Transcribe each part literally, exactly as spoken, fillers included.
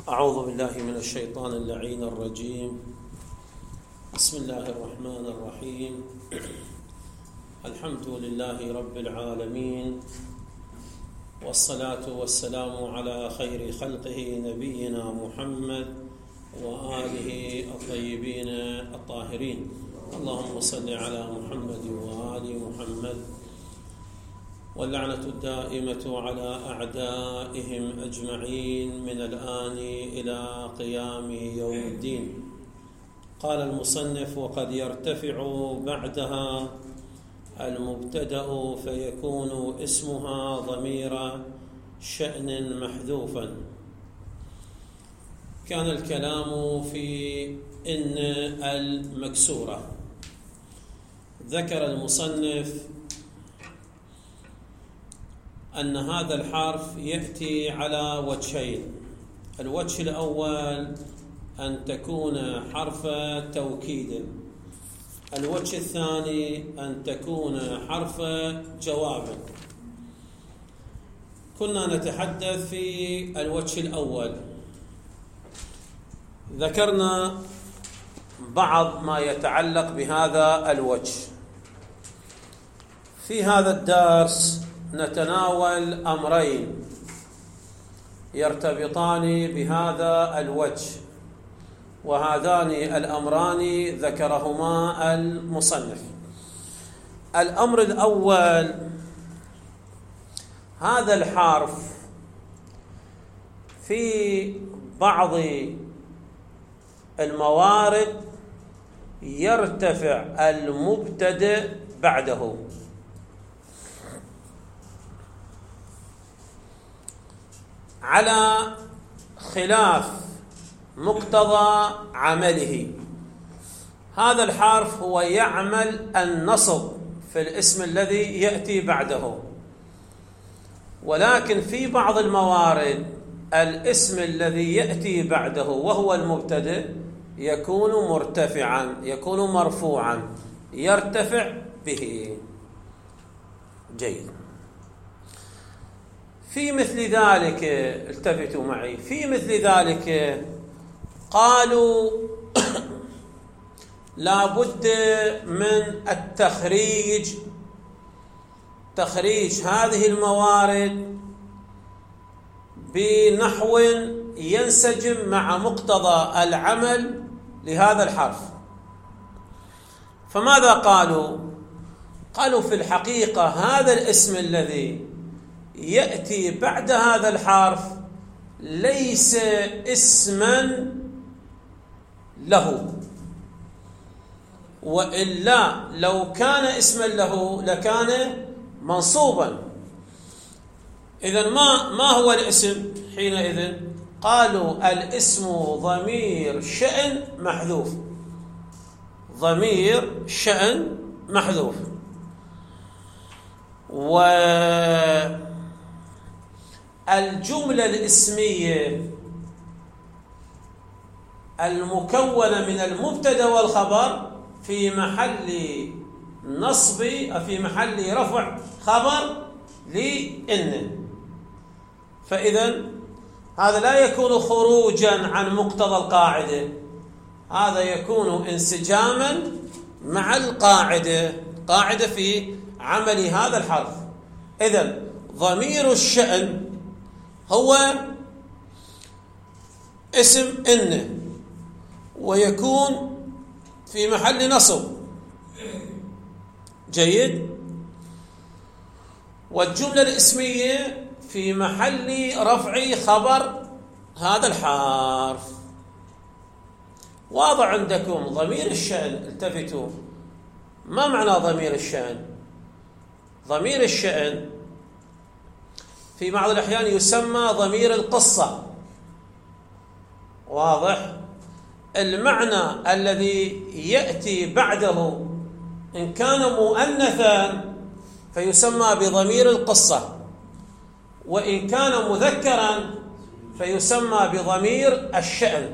أعوذ بالله من الشيطان اللعين الرجيم. بسم الله الرحمن الرحيم. الحمد لله رب العالمين، والصلاة والسلام على خير خلقه نبينا محمد وآله الطيبين الطاهرين. اللهم صل على محمد وآل محمد، واللعنة الدائمة على أعدائهم أجمعين من الآن إلى قيام يوم الدين. قال المصنف: وقد يرتفع بعدها المبتدأ فيكون اسمها ضمير شأن محذوفا. كان الكلام في إن المكسورة. ذكر المصنف أن هذا الحرف يأتي على وجهين. الوجه الأول أن تكون حرف توكيد، الوجه الثاني أن تكون حرف جواب. كنا نتحدث في الوجه الأول، ذكرنا بعض ما يتعلق بهذا الوجه. في هذا الدرس نتناول أمرين يرتبطان بهذا الوجه، وهذان الأمران ذكرهما المصنف. الأمر الأول: هذا الحرف في بعض الموارد يرتفع المبتدأ بعده، على خلاف مقتضى عمله. هذا الحرف هو يعمل النصب في الاسم الذي يأتي بعده، ولكن في بعض الموارد الاسم الذي يأتي بعده وهو المبتدأ يكون مرتفعا، يكون مرفوعا، يرتفع به. جيد. في مثل ذلك، التفتوا معي، في مثل ذلك قالوا لا بد من التخريج، تخريج هذه الموارد بنحو ينسجم مع مقتضى العمل لهذا الحرف. فماذا قالوا؟ قالوا في الحقيقة هذا الاسم الذي يأتي بعد هذا الحرف ليس اسما له، وإلا لو كان اسما له لكان منصوبا. إذن ما ما هو الاسم حينئذ؟ قالوا الاسم ضمير شأن محذوف، ضمير شأن محذوف. و الجملة الاسمية المكونة من المبتدأ والخبر في محل نصب، في محل رفع خبر لإن. فإذا هذا لا يكون خروجا عن مقتضى القاعدة، هذا يكون انسجاما مع القاعدة، قاعدة في عمل هذا الحرف. إذن ضمير الشأن هو اسم إن، ويكون في محل نصب. جيد. والجملة الاسمية في محل رفع خبر هذا الحرف. واضح عندكم ضمير الشأن؟ التفتوا، ما معنى ضمير الشأن؟ ضمير الشأن في بعض الأحيان يسمى ضمير القصة. واضح؟ المعنى الذي يأتي بعده إن كان مؤنثا فيسمى بضمير القصة، وإن كان مذكرا فيسمى بضمير الشأن.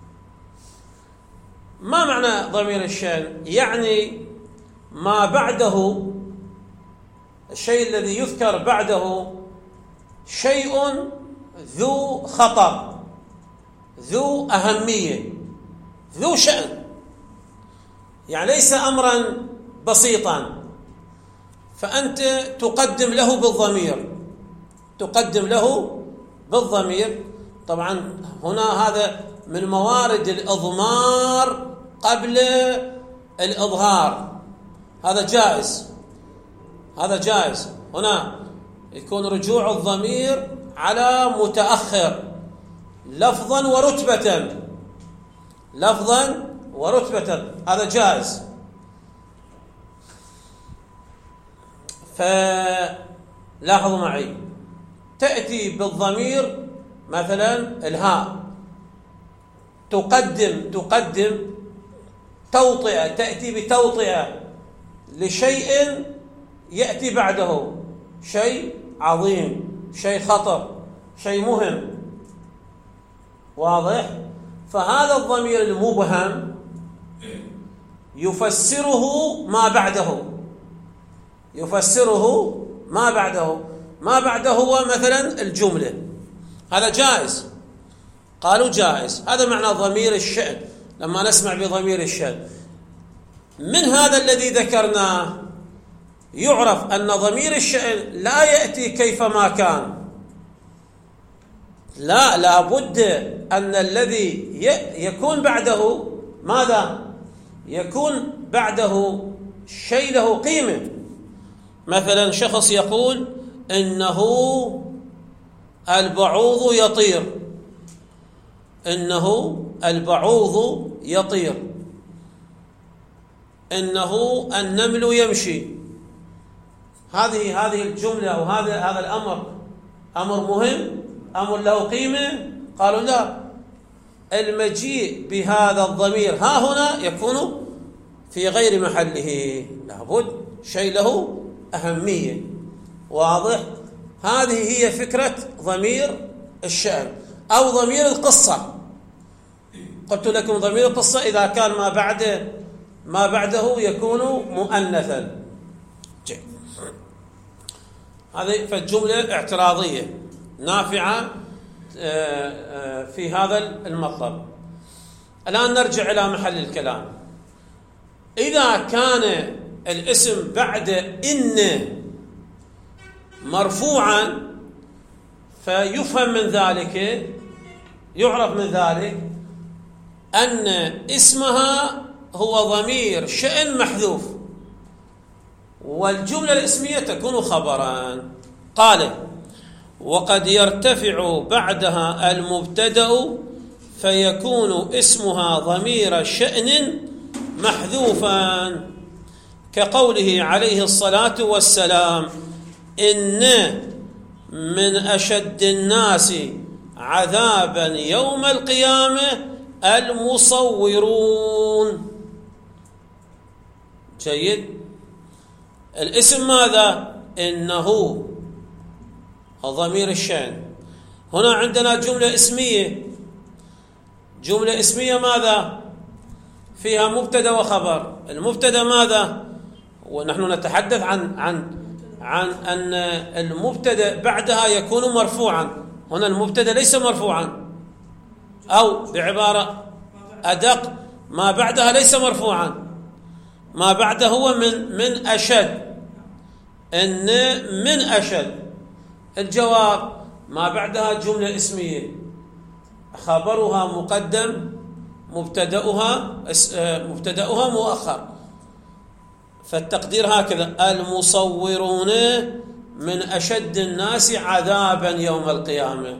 ما معنى ضمير الشأن؟ يعني ما بعده، الشيء الذي يذكر بعده شيء ذو خطر، ذو أهمية، ذو شأن، يعني ليس أمرا بسيطا، فأنت تقدم له بالضمير، تقدم له بالضمير. طبعا هنا هذا من موارد الإضمار قبل الإظهار، هذا جائز، هذا جائز. هنا يكون رجوع الضمير على متأخر لفظا ورتبة، لفظا ورتبة، هذا جائز. فلاحظوا معي، تأتي بالضمير مثلا الهاء، تقدم تقدم توطئة، تأتي بتوطئة لشيء يأتي بعده، شيء عظيم، شيء خطر، شيء مهم، واضح؟ فهذا الضمير المبهم يفسره ما بعده، يفسره ما بعده، ما بعده هو مثلا الجملة، هذا جائز، قالوا جائز، هذا معنى ضمير الشأن. لما نسمع بضمير الشأن من هذا الذي ذكرناه يعرف أن ضمير الشأن لا يأتي كيفما كان، لا، لابد أن الذي يكون بعده ماذا؟ يكون بعده شيء له قيمة. مثلا شخص يقول إنه البعوض يطير، إنه البعوض يطير، إنه النمل يمشي. هذه هذه الجملة أو هذا هذا الأمر أمر مهم، أمر له قيمة. قالوا لا، المجيء بهذا الضمير ها هنا يكون في غير محله، لابد شيء له أهمية، واضح؟ هذه هي فكرة ضمير الشأن أو ضمير القصة. قلت لكم ضمير القصة إذا كان ما بعده ما بعده يكون مؤنثا. هذه فالجملة اعتراضية نافعة في هذا المطلب. الآن نرجع إلى محل الكلام. إذا كان الاسم بعد إن مرفوعا فيفهم من ذلك، يعرف من ذلك أن اسمها هو ضمير شأن محذوف، والجملة الاسمية تكون خبرا. قال: وقد يرتفع بعدها المبتدأ فيكون اسمها ضمير شأن محذوفا، كقوله عليه الصلاة والسلام: إن من أشد الناس عذابا يوم القيامة المصورون. جيد. الاسم ماذا؟ إنه ضمير الشأن. هنا عندنا جملة اسمية، جملة اسمية ماذا؟ فيها مبتدأ وخبر. المبتدأ ماذا؟ ونحن نتحدث عن عن عن أن المبتدأ بعدها يكون مرفوعا. هنا المبتدأ ليس مرفوعا، أو بعبارة أدق ما بعدها ليس مرفوعا، ما بعده هو من من أشد، إن من أشد. الجواب: ما بعدها جملة اسمية، خبرها مقدم، مبتدأها مبتدأها مؤخر. فالتقدير هكذا: المصورون من أشد الناس عذابا يوم القيامة.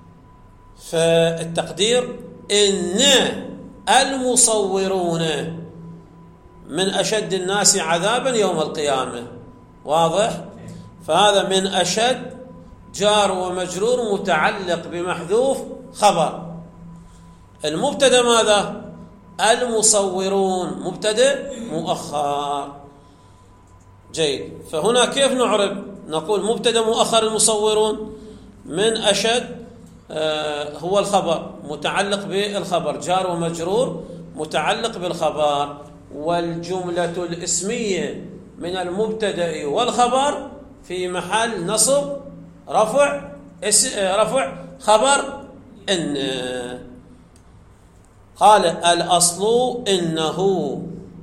فالتقدير: إن المصورون من أشد الناس عذابا يوم القيامة. واضح؟ فهذا من أشد جار ومجرور متعلق بمحذوف خبر. المبتدأ ماذا؟ المصورون، مبتدأ مؤخر. جيد. فهنا كيف نعرب؟ نقول مبتدأ مؤخر المصورون، من أشد آه هو الخبر متعلق بالخبر، جار ومجرور متعلق بالخبر، والجملة الاسمية من المبتدأ والخبر في محل نصب رفع رفع خبر إن. قال الأصل إنه،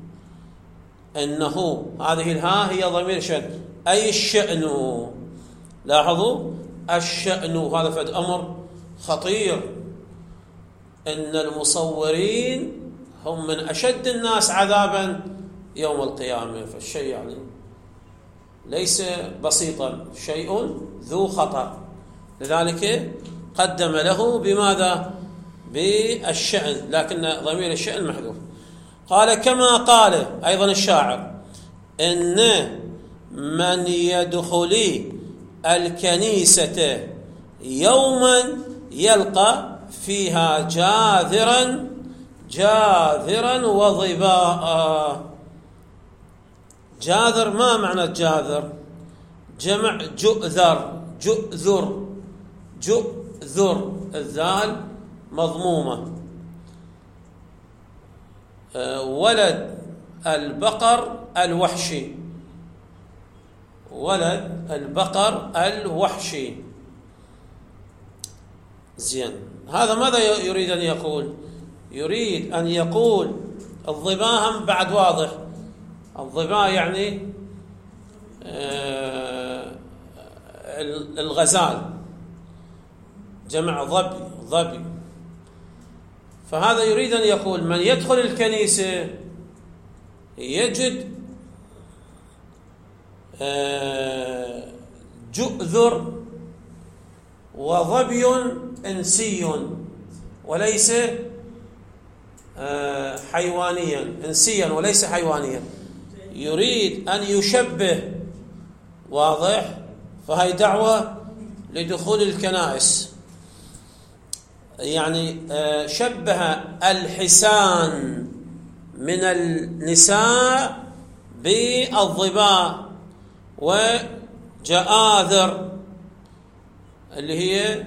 إنه هذه الهاء هي ضمير شأن أي الشأن. لاحظوا الشأن هذا فد أمر خطير، إن المصورين هم من أشد الناس عذابا يوم القيامة، فالشيء يعني ليس بسيطا، شيء ذو خطر، لذلك قدم له بماذا؟ بالشأن، لكن ضمير الشأن محذوف. قال كما قال أيضا الشاعر إن من يدخل الكنيسة يوما يلقى فيها جاذرا جاذرا وظباء. جاذر ما معنى جاذر؟ جمع جؤذر، جؤذر، جؤذر، الذال مضمومة. ولد البقر الوحشي، ولد البقر الوحشي. زين، هذا ماذا يريد أن يقول؟ يريد أن يقول الظباء هم بعد واضح، الظباء يعني الغزال، جمع ظبي، ظبي. فهذا يريد أن يقول من يدخل الكنيسة يجد جؤذر وظبي إنسي وليس حيوانيا، إنسيا وليس حيوانيا، يريد أن يشبه، واضح؟ فهي دعوة لدخول الكنائس، يعني شبه الحسان من النساء بالظباء وجآذر اللي هي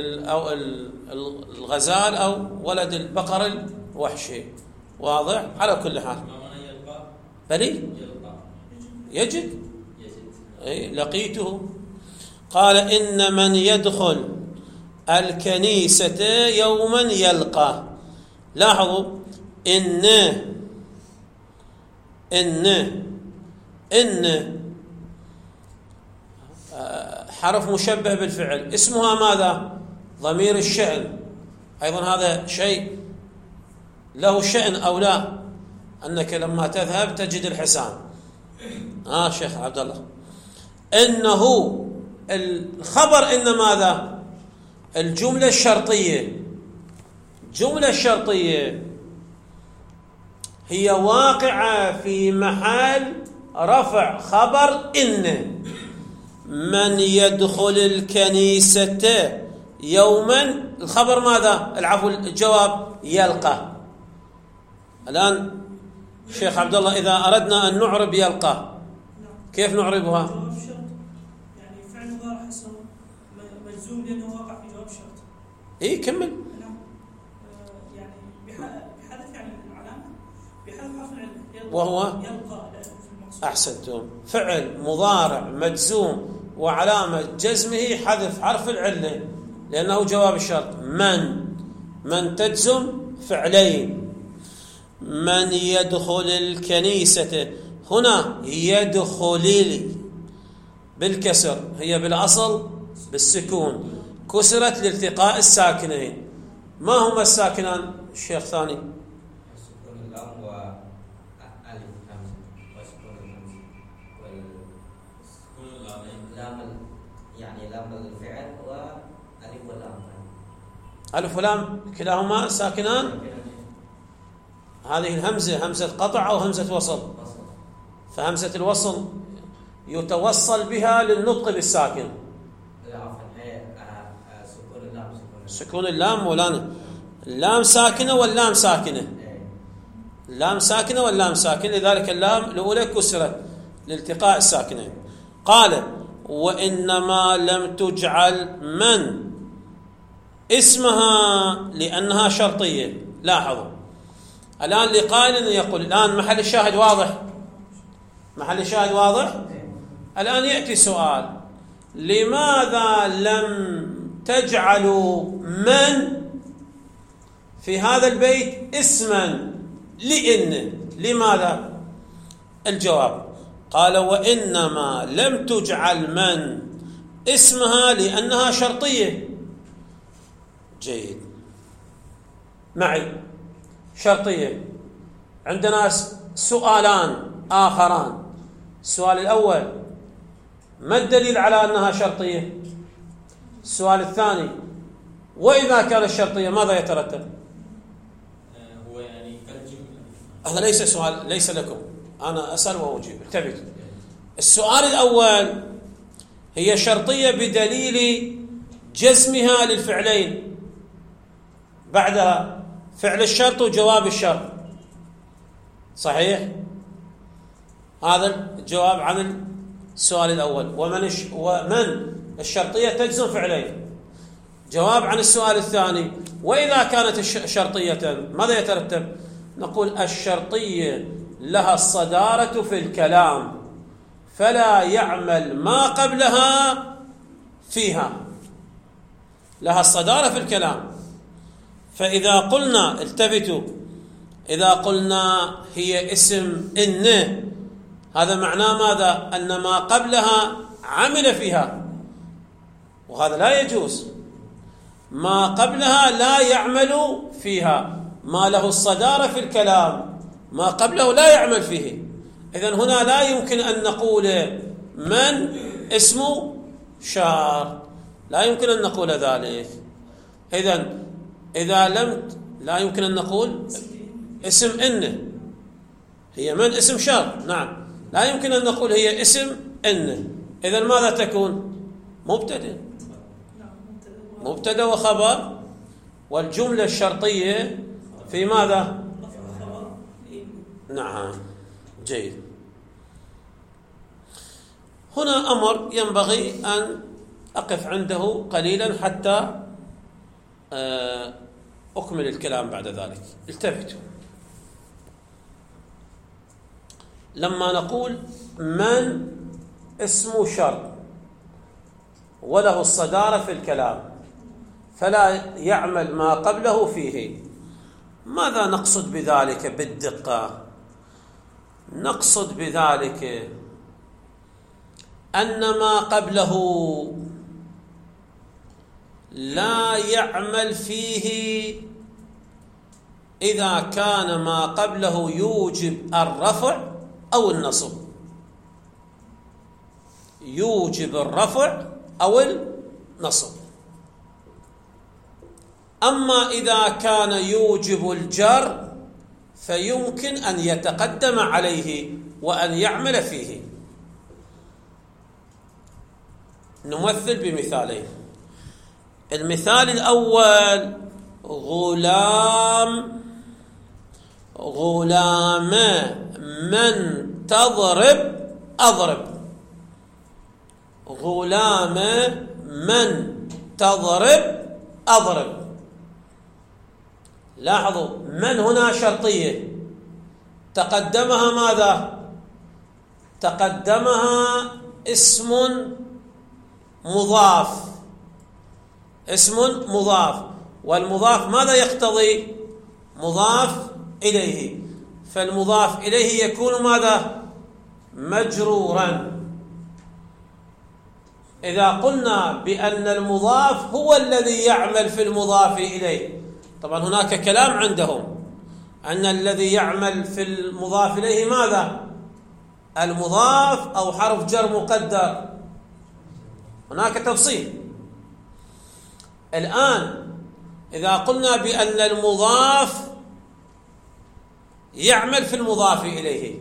الغزال أو ولد البقر الوحشي، واضح؟ على كل حال بلي يجد أي لقيته. قال إن من يدخل الكنيسة يوما يلقى. لاحظوا إن إن إن حرف مشبه بالفعل، اسمها ماذا؟ ضمير الشأن. أيضا هذا شيء له شأن أو لا، أنك لما تذهب تجد الحسان. آه شيخ عبد الله، إنه الخبر إن ماذا؟ الجملة الشرطية، الجملة الشرطية هي واقعة في محل رفع خبر إن. من يدخل الكنيسة يوما، الخبر ماذا؟ العفو الجواب يلقى. الآن شيخ عبد الله إذا أردنا أن نعرب يلقى كيف نعربها؟ جواب شرط، يعني فعل مضارع حصل مجزوم لأنه واقع في جواب شرط. إيه كمل. نعم، يعني بحذف يعني العلامة، بحذف حرف العلة وهو يلقى. أحسنتم، فعل مضارع مجزوم وعلامة جزمه حذف حرف العلة لأنه جواب الشرط. من من تجزم فعلين. من يدخل الكنيسة، هنا يدخل بالكسر، هي بالأصل بالسكون، كسرت لالتقاء الساكنين. ما هما الساكنان الشيخ ثاني؟ سكون اللام وألف همزة، وسكون الهمزة والسكون اللام، يعني لام الفعل وألف واللام. ألف ولام كلاهما ساكنان. هذه الهمزة همزة قطع أو همزة وصل؟ فهمزة الوصل يتوصل بها للنطق بالساكن. سكون اللام، سكون اللام مولانا، اللام ساكنة واللام ساكنة، اللام ساكنة واللام ساكنة، لذلك اللام الأولى كسرت لالتقاء الساكنين. قال وإنما لم تجعل من اسمها لأنها شرطية. لاحظوا الآن لقائل يقول، الآن محل الشاهد واضح، محل الشاهد واضح. الآن يأتي سؤال، لماذا لم تجعلوا من في هذا البيت اسما لإن. لماذا؟ الجواب قال وإنما لم تجعل من اسمها لأنها شرطية. جيد معي، شرطية. عندنا سؤالان آخران. السؤال الأول ما الدليل على أنها شرطية؟ السؤال الثاني وإذا كانت شرطية ماذا يترتب؟ هو يعني هذا ليس سؤال، ليس لكم، أنا أسأل وأجيب. انتبهوا. السؤال الأول هي شرطية بدليل جزمها للفعلين بعدها، فعل الشرط وجواب الشرط. صحيح؟ هذا الجواب عن السؤال الأول. ومن ومن الشرطية تجزم فعلين. جواب عن السؤال الثاني وإذا كانت شرطية ماذا يترتب؟ نقول الشرطية لها الصدارة في الكلام فلا يعمل ما قبلها فيها. لها الصدارة في الكلام. فإذا قلنا التفتوا، إذا قلنا هي اسم إن، هذا معناه ماذا؟ أن ما قبلها عمل فيها، وهذا لا يجوز. ما قبلها لا يعمل فيها، ما له الصدارة في الكلام ما قبله لا يعمل فيه. إذن هنا لا يمكن أن نقول من اسمه شار، لا يمكن أن نقول ذلك. إذن إذا لم لا يمكن أن نقول اسم إن هي من اسم شار، نعم، لا يمكن أن نقول هي اسم إن. إذن ماذا تكون؟ مبتدأ، مبتدأ وخبر، والجملة الشرطية في ماذا؟ نعم. جيد. هنا أمر ينبغي أن أقف عنده قليلا حتى أكمل الكلام بعد ذلك. التفتوا. لما نقول من اسم شرط وله الصدارة في الكلام فلا يعمل ما قبله فيه، ماذا نقصد بذلك بالدقة؟ نقصد بذلك أن ما قبله لا يعمل فيه إذا كان ما قبله يوجب الرفع أو النصب، يوجب الرفع أو النصب. أما إذا كان يوجب الجر فيمكن أن يتقدم عليه وأن يعمل فيه. نمثل بمثالين. المثال الأول غلام غلام من تضرب أضرب. غلام من تضرب أضرب. لاحظوا من هنا شرطية، تقدمها ماذا؟ تقدمها اسم مضاف، اسم مضاف، والمضاف ماذا يقتضي؟ مضاف إليه، فالمضاف إليه يكون ماذا؟ مجرورا. إذا قلنا بأن المضاف هو الذي يعمل في المضاف إليه، طبعا هناك كلام عندهم أن الذي يعمل في المضاف إليه ماذا؟ المضاف أو حرف جر مقدر، هناك تفصيل. الآن إذا قلنا بأن المضاف يعمل في المضاف إليه،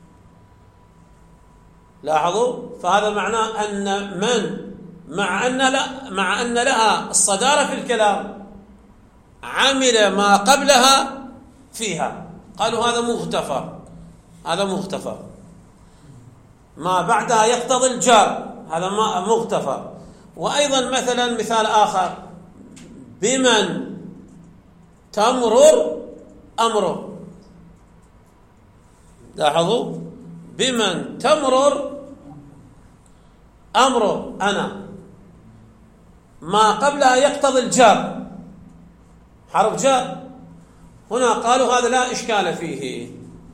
لاحظوا، فهذا معناه أن من مع أن لا مع أن لها الصدارة في الكلام عمل ما قبلها فيها. قالوا هذا مغتفر، هذا مغتفر. ما بعدها يقتضي الجار، هذا ما مغتفر. وأيضا مثلا مثال آخر بمن تمرر أمره. لاحظوا بمن تمرر أمره أنا، ما قبلها يقتضي الجار، حرف جار، هنا قالوا هذا لا إشكال فيه،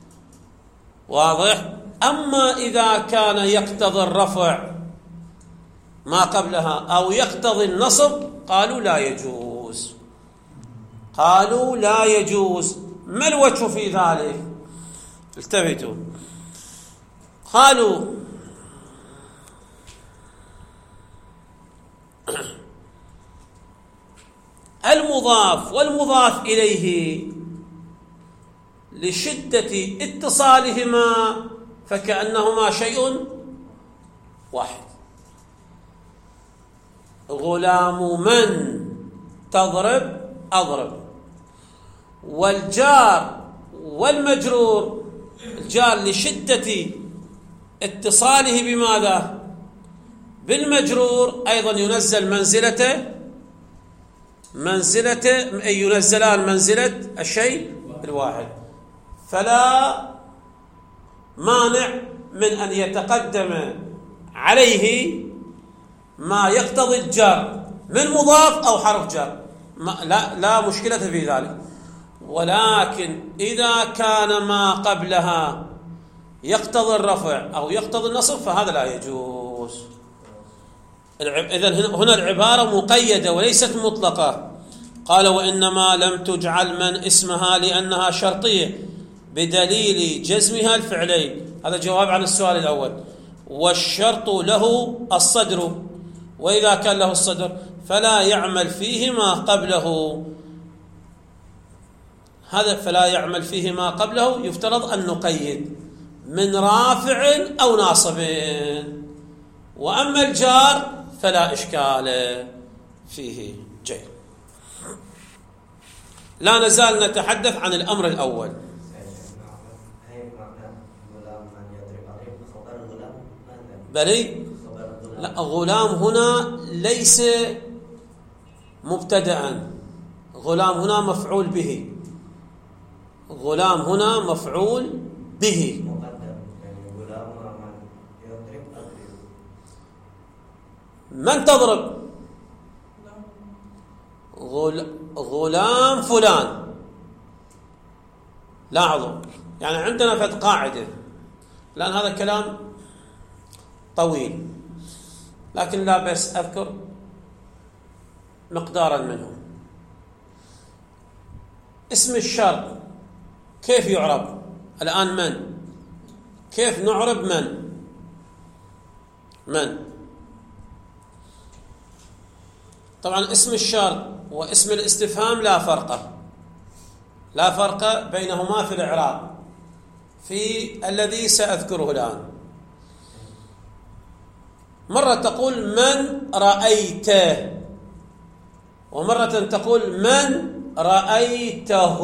واضح. أما إذا كان يقتضي الرفع ما قبلها أو يقتضي النصب قالوا لا يجوز، قالوا لا يجوز. ما الوجه في ذلك؟ التفتوا، قالوا المضاف والمضاف إليه لشدة اتصالهما فكأنهما شيء واحد. غلام من تضرب أضرب، والجار والمجرور، الجار لشدة اتصاله بماذا؟ بالمجرور أيضا ينزل منزلته منزلته أي ينزلان منزلة الشيء الواحد، فلا مانع من أن يتقدم عليه ما يقتضي الجر من مضاف أو حرف جر، لا لا مشكلة في ذلك. ولكن إذا كان ما قبلها يقتضي الرفع أو يقتضي النصب فهذا لا يجوز. إذن هنا العبارة مقيدة وليست مطلقة. قال وإنما لم تجعل من اسمها لأنها شرطية بدليل جزمها الفعلين. هذا جواب عن السؤال الأول. والشرط له الصدر، وإذا كان له الصدر فلا يعمل فيه ما قبله. هذا فلا يعمل فيه ما قبله يفترض أن نقيد من رافع أو ناصب. وأما الجار فلا إشكال فيه. جيد، لا نزال نتحدث عن الأمر الأول. بلي لا، غلام هنا ليس مبتدأ، غلام هنا مفعول به، غلام هنا مفعول به. من تضرب؟ غل... غلام فلان. لاحظوا، يعني عندنا فد قاعدة، لأن هذا كلام طويل لكن لا بأس أذكر مقدارا منه. اسم الشرط كيف يعرب الآن؟ من؟ كيف نعرب من؟ من طبعا اسم الشرط واسم الاستفهام لا فرق، لا فرق بينهما في الإعراب في الذي سأذكره الآن. مرة تقول من رأيت، ومرة تقول من رأيته.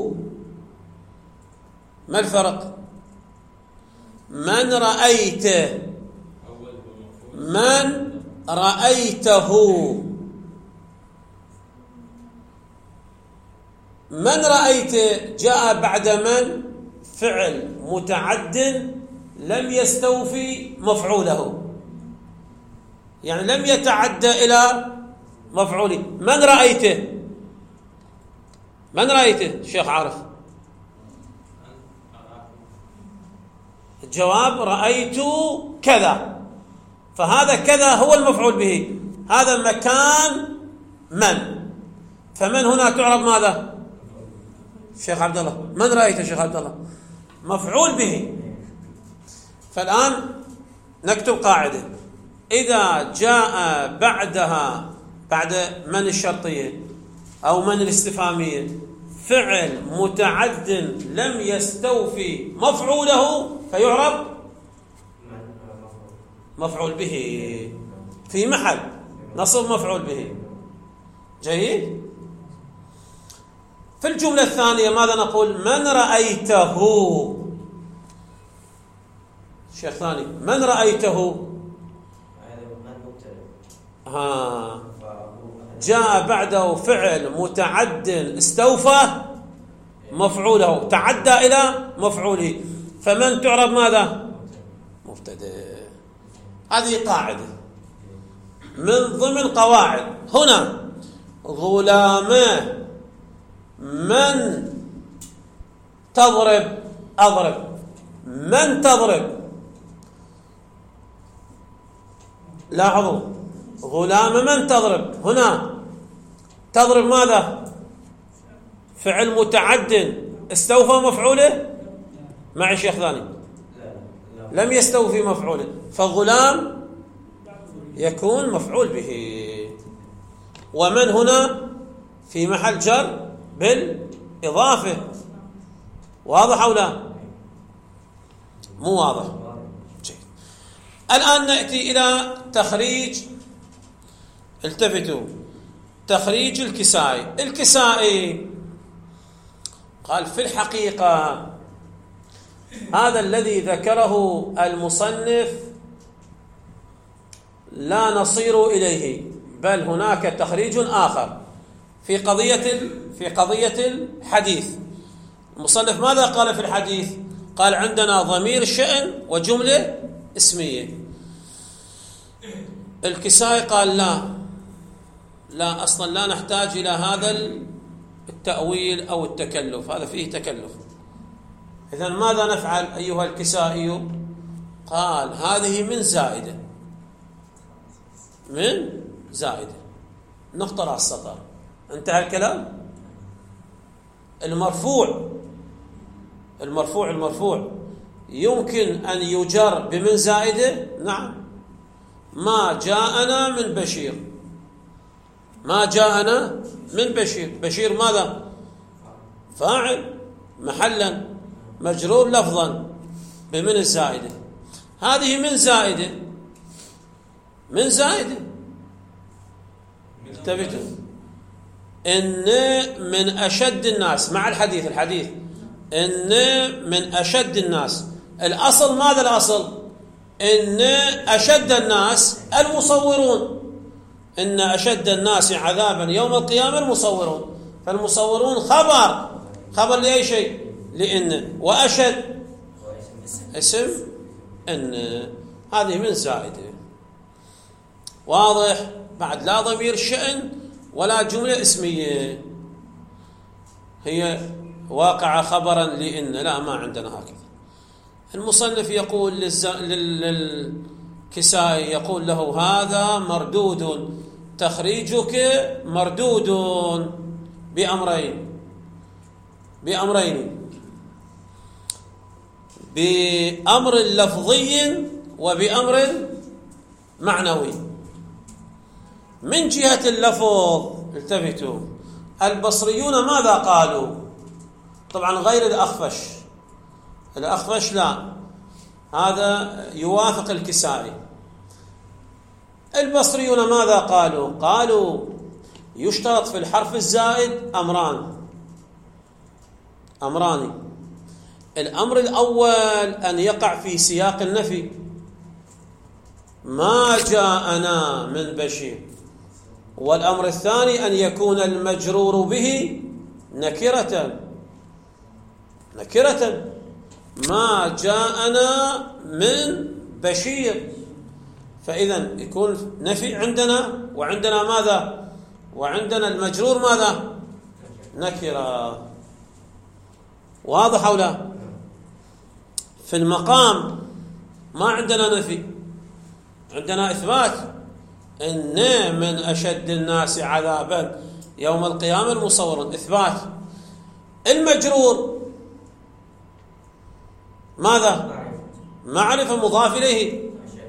ما الفرق؟ من رأيت، من رأيته. من رأيت جاء بعد من فعل متعد لم يستوفي مفعوله، يعني لم يتعدى إلى مفعوله. من رأيته؟ من رأيته شيخ عارف؟ الجواب رأيت كذا، فهذا كذا هو المفعول به، هذا مكان من. فمن هنا تعرب ماذا شيخ عبد الله؟ من رأيت شيخ عبد الله؟ مفعول به. فالآن نكتب قاعدة، إذا جاء بعدها بعد من الشرطية أو من الاستفهامية فعل متعد لم يستوفي مفعوله فيعرب مفعول به في محل نصب مفعول به. جيد. في الجملة الثانية ماذا نقول؟ من رأيته. شيخ ثاني، من رأيته؟ ها جاء بعده فعل متعد استوفى مفعوله، تعدى إلى مفعوله، فمن تعرب ماذا؟ مبتدأ. هذه قاعدة من ضمن قواعد. هنا غلام من تضرب أضرب. من تضرب؟ لاحظوا، غلام من تضرب هنا تضرب ماذا؟ فعل متعد استوفى مفعوله؟ معي شيخ ثاني لم يستوفي مفعوله، فغلام يكون مفعول به. ومن هنا في محل جر بالإضافة. واضح أو لا؟ مو واضح؟ جيد. الآن نأتي إلى تخريج، التفتوا، تخريج الكسائي. الكسائي قال في الحقيقة هذا الذي ذكره المصنف لا نصير إليه، بل هناك تخريج آخر في قضية في قضية الحديث. المصنف ماذا قال في الحديث؟ قال عندنا ضمير الشأن وجملة اسمية. الكسائي قال لا لا أصلا لا نحتاج إلى هذا التأويل أو التكلف، هذا فيه تكلف. إذن ماذا نفعل أيها الكسائي؟ قال هذه من زائدة، من زائدة، نقطة على السطر، انتهى الكلام. المرفوع المرفوع المرفوع يمكن أن يجر بمن زائدة، نعم. ما جاءنا من بشير، ما جاءنا من بشير، بشير ماذا؟ فاعل محلا، مجرور لفظا بمن الزائدة. هذه من زائدة، من زائدة. انتبهوا، إن من أشد الناس مع الحديث، الحديث إن من أشد الناس، الأصل ماذا الأصل؟ إن أشد الناس المصورون، إن أشد الناس عذابا يوم القيامة المصورون. فالمصورون خبر، خبر لأي شيء؟ لإن. وأشد اسم إن، هذه من زائدة. واضح؟ بعد لا ضمير الشأن ولا جملة اسمية، هي واقع خبرا لإن، لا ما عندنا هكذا. المصنف يقول للز... للكسائي يقول له هذا مردود، تخريجك مردود بأمرين، بأمرين، بأمر لفظي وبأمر معنوي. من جهة اللفظ التفتوا، البصريون ماذا قالوا؟ طبعا غير الأخفش، الأخفش لا، هذا يوافق الكسائي. البصريون ماذا قالوا؟ قالوا يشترط في الحرف الزائد أمران، أمران. الأمر الأول أن يقع في سياق النفي، ما جاءنا من بشير. والأمر الثاني أن يكون المجرور به نكرة، نكرة، ما جاءنا من بشير. فإذا يكون نفي عندنا، وعندنا ماذا؟ وعندنا المجرور ماذا؟ نكرة. واضح أو لا؟ في المقام ما عندنا نفي، عندنا إثبات، إن من أشد الناس عذابا يوم القيامة المصور، إثبات. المجرور ماذا؟ معرفة مضاف إليه.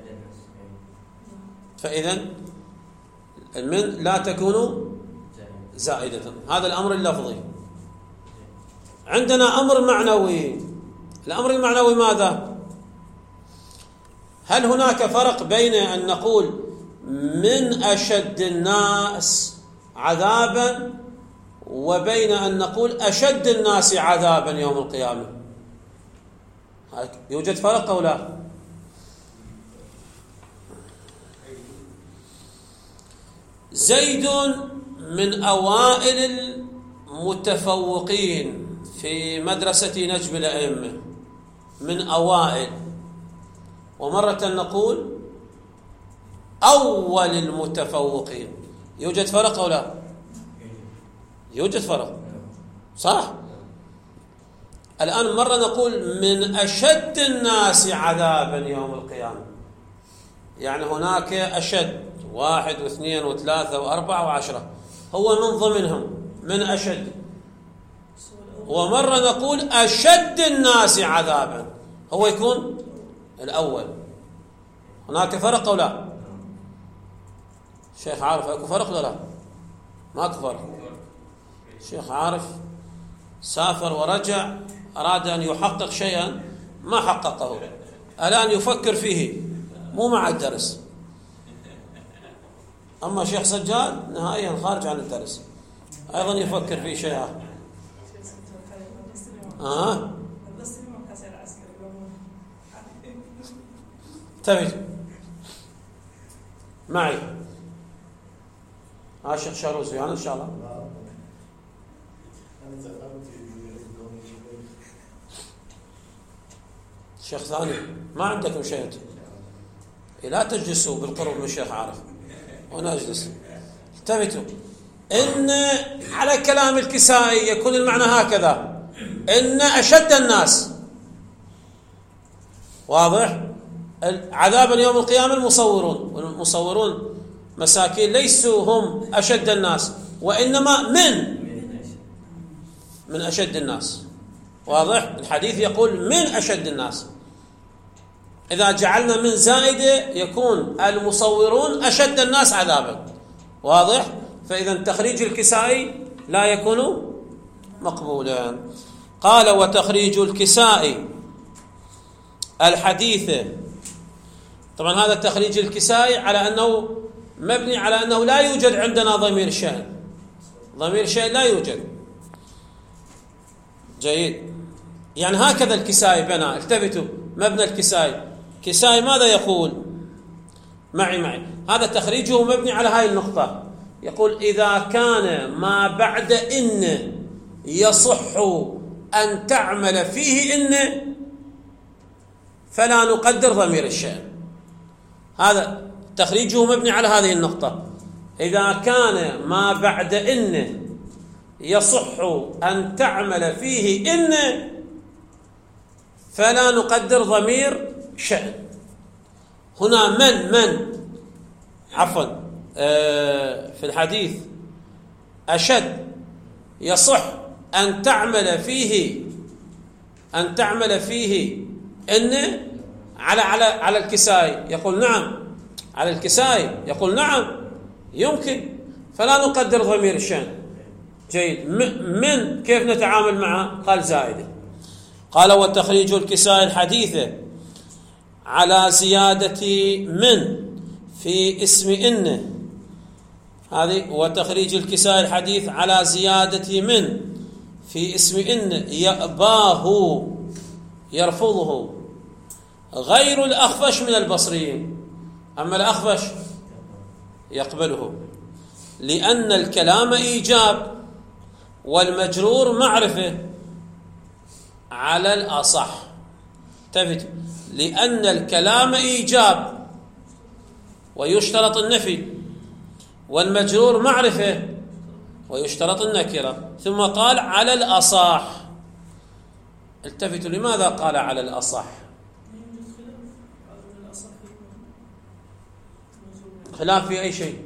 فإذا من لا تكون زائدة، هذا الأمر اللفظي. عندنا أمر معنوي، الأمر المعنوي ماذا؟ هل هناك فرق بين أن نقول من أشد الناس عذابا وبين أن نقول أشد الناس عذابا يوم القيامة؟ يوجد فرق أو لا؟ زيد من أوائل المتفوقين في مدرسة نجم الأئمة، من أوائل، ومرة نقول أول المتفوقين. يوجد فرق أو لا؟ يوجد فرق، صح؟ الآن مرة نقول من أشد الناس عذابا يوم القيامة، يعني هناك أشد واحد واثنين وثلاثة وأربعة وعشرة، هو من ضمنهم من أشد. ومرة نقول أشد الناس عذابا، هو يكون الأول. هناك فرق أو لا؟ شيخ عارف أكو فرق ولا لا؟ ماكو فرق. شيخ عارف سافر ورجع، أراد أن يحقق شيئا ما حققه، الآن يفكر فيه مو مع الدرس. أما شيخ سجاد نهائيا خارج عن الدرس، أيضا يفكر في شيء آخر. آه تبي معي ها شيخ شاروز ويانا إن شاء الله. شيخ ثاني ما عندكم شيء، لا تجلسوا بالقرب من الشيخ عارف وانا اجلس. التفتوا ان على كلام الكسائي يكون المعنى هكذا، ان اشد الناس، واضح؟ عذابا يوم القيامه المصورون، والمصورون مساكين ليسوا هم اشد الناس، وانما من من اشد الناس، واضح؟ الحديث يقول من اشد الناس. إذا جعلنا من زائدة يكون المصورون أشد الناس عذابا، واضح؟ فإذا تخريج الكسائي لا يكون مقبولا. قال وتخريج الكسائي الحديث، طبعا هذا التخريج الكسائي على أنه مبني على أنه لا يوجد عندنا ضمير شأن، ضمير شأن لا يوجد. جيد، يعني هكذا الكسائي بنى. التفتوا مبنى الكسائي، كسائي ماذا يقول؟ معي معي هذا تخريجه مبني على هاي النقطة. يقول إذا كان ما بعد إن يصح أن تعمل فيه إن فلا نقدر ضمير الشأن. هذا تخريجه مبني على هذه النقطة. إذا كان ما بعد إن يصح أن تعمل فيه إن فلا نقدر ضمير شأن. هنا من من عفوا آه في الحديث أشد يصح أن تعمل فيه أن تعمل فيه إن على على على الكسائي يقول نعم، على الكسائي يقول نعم يمكن، فلا نقدر ضمير الشأن. جيد، من كيف نتعامل معه؟ قال زائدة. قال وتخريج الكسائي الحديث على زيادة من في اسم إن، هذه وتخريج الكسائي الحديث على زيادة من في اسم إن يأباه يرفضه غير الأخفش من البصريين، أما الأخفش يقبله، لأن الكلام إيجاب والمجرور معرفة على الأصح. تفت لأن الكلام إيجاب ويشترط النفي، والمجرور معرفة ويشترط النكرة، ثم قال على الأصح. التفتوا لماذا قال على الأصح؟ خلاف في أي شيء؟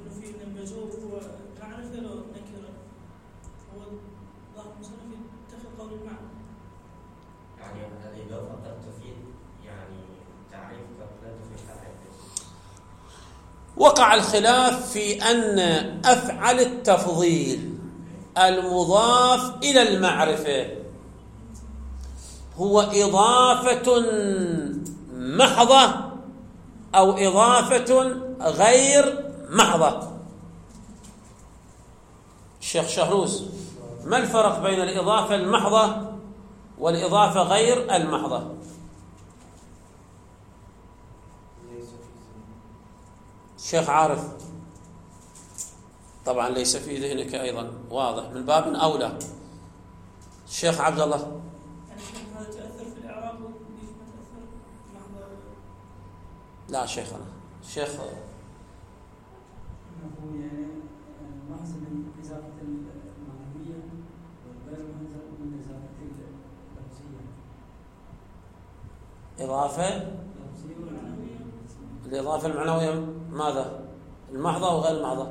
وقع الخلاف في أن أفعل التفضيل المضاف إلى المعرفة هو إضافة محضة أو إضافة غير محضة. الشيخ شهروز، ما الفرق بين الإضافة المحضة والإضافة غير المحضة؟ الشيخ عارف طبعا ليس في ذهنك أيضا، واضح من باب أولى. الشيخ عبد الله، هذا تأثر في الإعراب وليش ما تأثر محضر؟ لا شيخنا الشيخ هو يعني محض من إضافة المعنوية وغير محض من إضافة إضافة الإضافة المعنوية ماذا؟ المحضة وغير المحضة،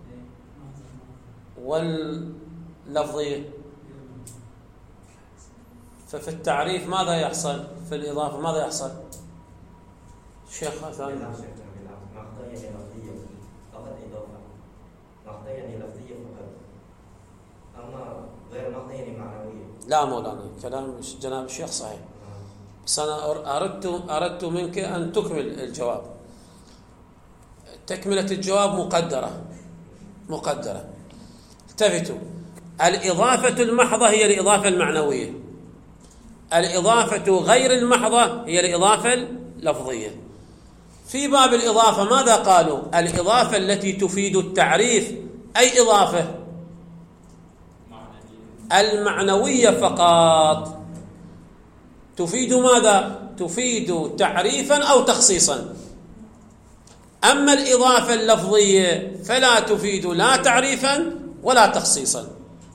واللفظية. ففي التعريف ماذا يحصل؟ في الإضافة ماذا يحصل؟ شيخ ثاني مقطع يعني لفظية فقط إضافة، مقطع يعني لفظية فقط، أما غير مقطع يعني معنوية. لا مولانا، كلام جناب الشيخ صحيح، بس أنا أردت أردت منك أن تكمل الجواب. تكملة الجواب مقدرة مقدرة. التفتوا، الإضافة المحضة هي الإضافة المعنوية، الإضافة غير المحضة هي الإضافة اللفظية. في باب الإضافة ماذا قالوا؟ الإضافة التي تفيد التعريف أي إضافة؟ المعنوية فقط. تفيد ماذا؟ تفيد تعريفا أو تخصيصا. أما الإضافة اللفظية فلا تفيد لا تعريفا ولا تخصيصا.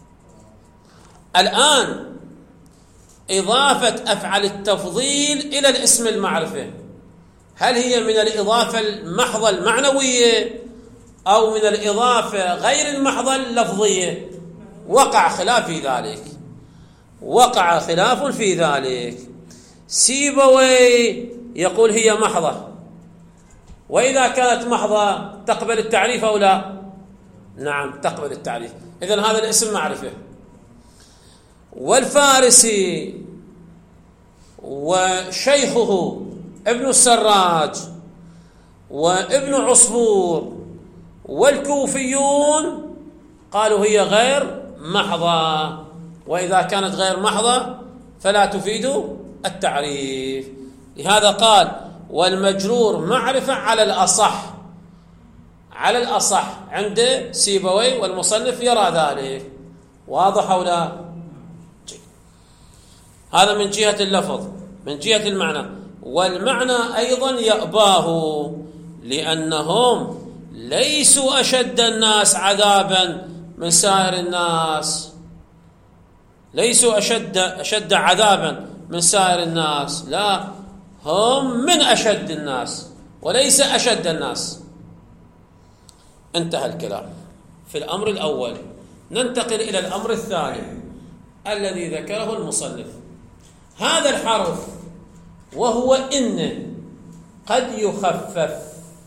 الآن إضافة أفعل التفضيل إلى الاسم المعرفة، هل هي من الإضافة المحضة المعنوية أو من الإضافة غير المحضة اللفظية؟ وقع خلاف في ذلك، وقع خلاف في ذلك. سيبوي يقول هي محضة، وإذا كانت محضة تقبل التعريف أو لا؟ نعم تقبل التعريف، إذن هذا الاسم معرفة. والفارسي وشيخه ابن السراج وابن عصفور والكوفيون قالوا هي غير محضة، وإذا كانت غير محضة فلا تفيد التعريف. لهذا قال والمجرور معرفة على الأصح، على الأصح عند سيبوي والمصنف يرى ذلك. واضح أو لا؟ هذا من جهة اللفظ. من جهة المعنى، والمعنى أيضا يأباه، لأنهم ليسوا أشد الناس عذابا من سائر الناس، ليسوا أشد, أشد عذابا من سائر الناس، لا، هم من أشد الناس وليس أشد الناس. انتهى الكلام في الأمر الأول. ننتقل إلى الأمر الثاني الذي ذكره المصنف. هذا الحرف وهو إن قد يخفف،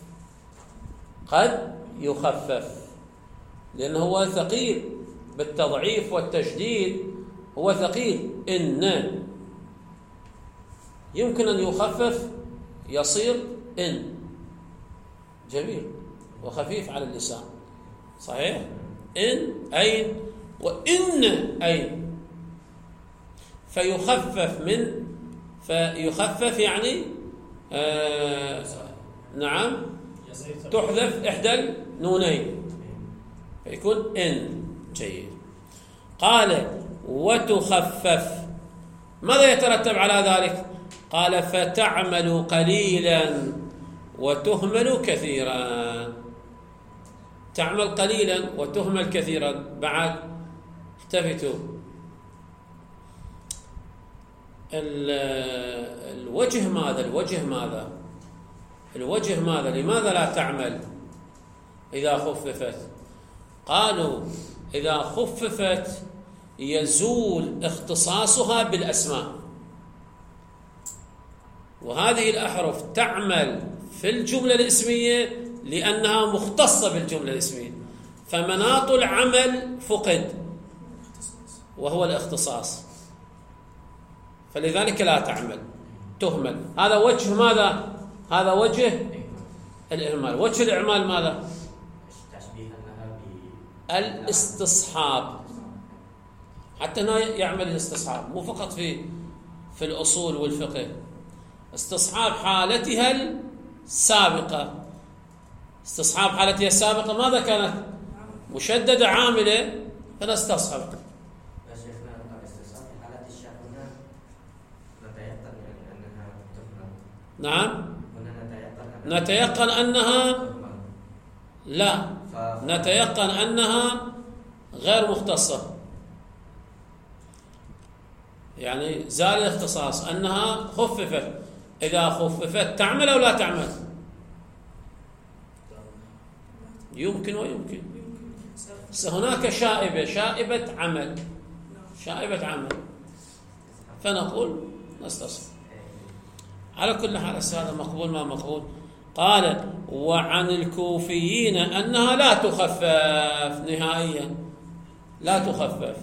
قد يخفف لأنه هو ثقيل بالتضعيف والتشديد، هو ثقيل. إن يمكن أن يخفف يصير إن، جميل وخفيف على اللسان، صحيح. إن أين، وإن أين، فيخفف من، فيخفف يعني آه نعم تحذف إحدى النونين فيكون إن. جيد. قال وتخفف، ماذا يترتب على ذلك؟ قال فتعمل قليلا وتهمل كثيرا. تعمل قليلا وتهمل كثيرا. بعد التفتوا، الوجه ماذا؟ الوجه ماذا؟ الوجه ماذا؟ لماذا لا تعمل إذا خففت؟ قالوا إذا خففت يزول اختصاصها بالأسماء، وهذه الأحرف تعمل في الجملة الاسمية لأنها مختصة بالجملة الاسمية، فمناط العمل فقد وهو الاختصاص، فلذلك لا تعمل، تهمل. هذا وجه ماذا؟ هذا وجه الإهمال. وجه الإعمال ماذا؟ الاستصحاب، حتى هنا يعمل الاستصحاب، مو فقط في في الأصول والفقه، استصحاب حالتها السابقة. استصحاب حالتها السابقة ماذا كانت؟ مشددة عاملة فنستصحب. نعم نتيقن أنها لا نتيقن أنها غير مختصة، يعني زال الاختصاص، أنها خففت. إذا خففت تعمل أو لا تعمل؟ يمكن ويمكن. هناك شائبة شائبة عمل شائبة عمل فنقول نستصحب. على كل حال هذا مقبول ما مقبول. قال وعن الكوفيين أنها لا تخفف نهائيا، لا تخفف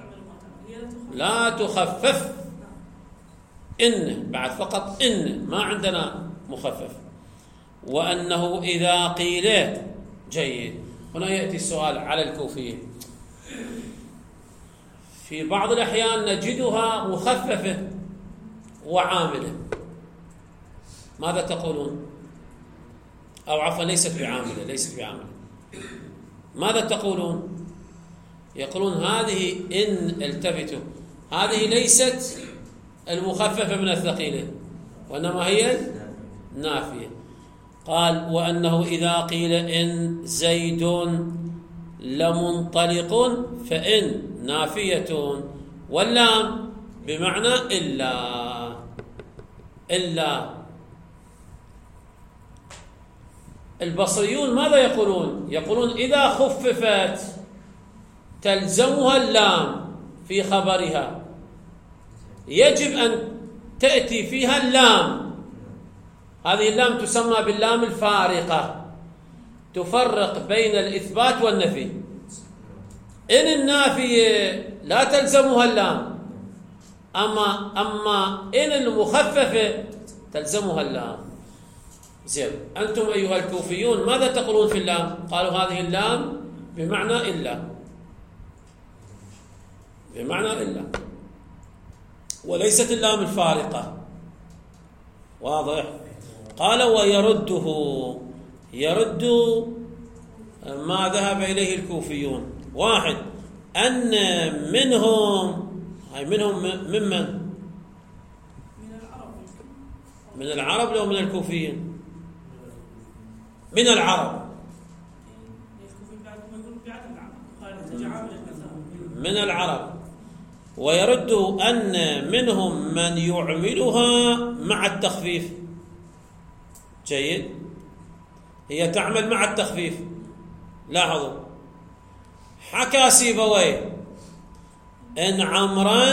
لا تخفف إن بعد فقط إن، ما عندنا مخفف. وأنه إذا قيل جيد. هنا يأتي السؤال على الكوفيين، في بعض الأحيان نجدها مخففة وعاملة، ماذا تقولون؟ أو عفوا ليست بعاملة ليست بعاملة ماذا تقولون؟ يقولون هذه إن التفتوا هذه ليست المخففة من الثقيلة وإنما هي نافية. قال وأنه إذا قيل إن زيد لمنطلق فإن نافية واللام بمعنى إلا إلا. البصريون ماذا يقولون؟ يقولون إذا خففت تلزمها اللام في خبرها، يجب أن تأتي فيها اللام. هذه اللام تسمى باللام الفارقة، تفرق بين الإثبات والنفي. إن النافية لا تلزمها اللام، أما أما إن المخففة تلزمها اللام. زين، أنتم أيها الكوفيون ماذا تقولون في اللام؟ قالوا هذه اللام بمعنى إلا، بمعنى إلا، وليست اللام الفارقة. واضح؟ قال ويرده، يرد ما ذهب إليه الكوفيون. واحد، أن منهم، هاي منهم ممن؟ من العرب لو من الكوفيين؟ من العرب، من العرب. ويرد أن منهم من يعملها مع التخفيف. جيد، هي تعمل مع التخفيف. لاحظوا، حكى سيبويه إن عمرا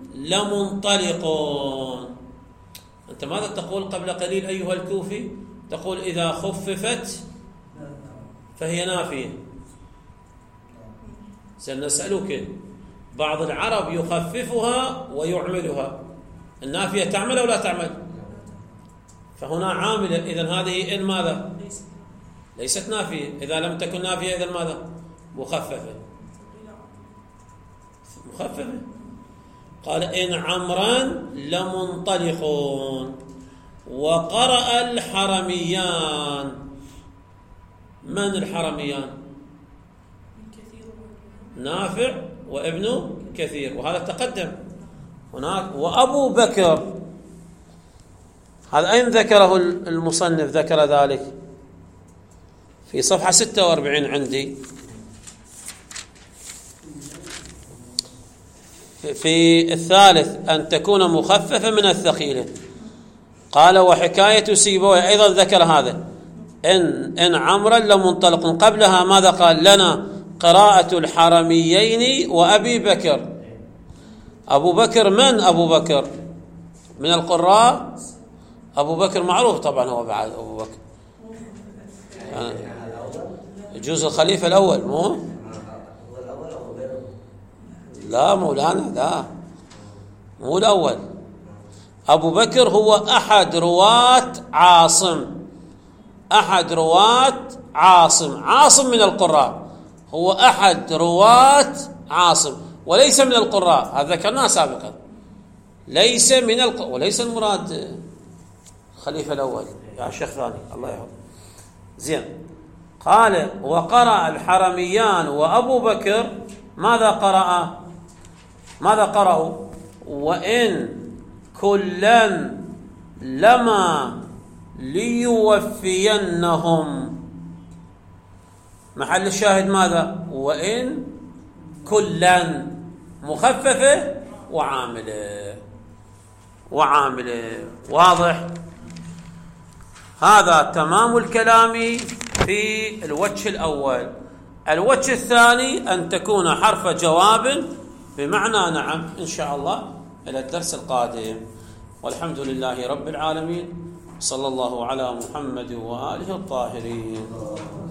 لمنطلقون. أنت ماذا تقول قبل قليل أيها الكوفي؟ تقول إذا خففت فهي نافية. سنسألك، بعض العرب يخففها ويعملها، النافية تعمل أو لا تعمل؟ فهنا عاملة، إذن هذه إن ماذا؟ ليست نافية. إذا لم تكن نافية إذن ماذا؟ مخففة، مخففة. قال إن عمرا لمنطلقون. وقرأ الحرميان. من الحرميان؟ نافع وابن كثير، وهذا تقدم هناك. وأبو بكر، هذا أين ذكره المصنف؟ ذكر ذلك في صفحة ستة وأربعين عندي، في الثالث أن تكون مخففة من الثقيلة. قال وحكاية سيبويه أيضا ذكر هذا، إن إن عمرا لمنطلق. قبلها ماذا قال لنا؟ قراءة الحرميين وأبي بكر. أبو بكر من أبو بكر؟ من القراء. أبو بكر معروف طبعا، هو بعد أبو بكر يعني يجوز الخليفة الأول، مو لا مولانا، لا مو الأول. أبو بكر هو أحد رواة عاصم، أحد رواة عاصم. عاصم من القراء، هو أحد رواة عاصم وليس من القراء، هذا ذكرناه سابقا. ليس من القراء، وليس المراد خليفة الأول يا شيخ ثاني، الله يحفظه. زين، قال وقرأ الحرميان وأبو بكر. ماذا قرأ؟ ماذا قرأوا؟ وإن كلا لما ليوفينهم. محل الشاهد ماذا؟ وإن كلا، مخففة وعاملة، وعاملة. واضح؟ هذا تمام الكلام في الوجه الأول. الوجه الثاني أن تكون حرف جواب بمعنى نعم إن شاء الله. إلى الدرس القادم، والحمد لله رب العالمين، صلى الله على محمد وآله الطاهرين.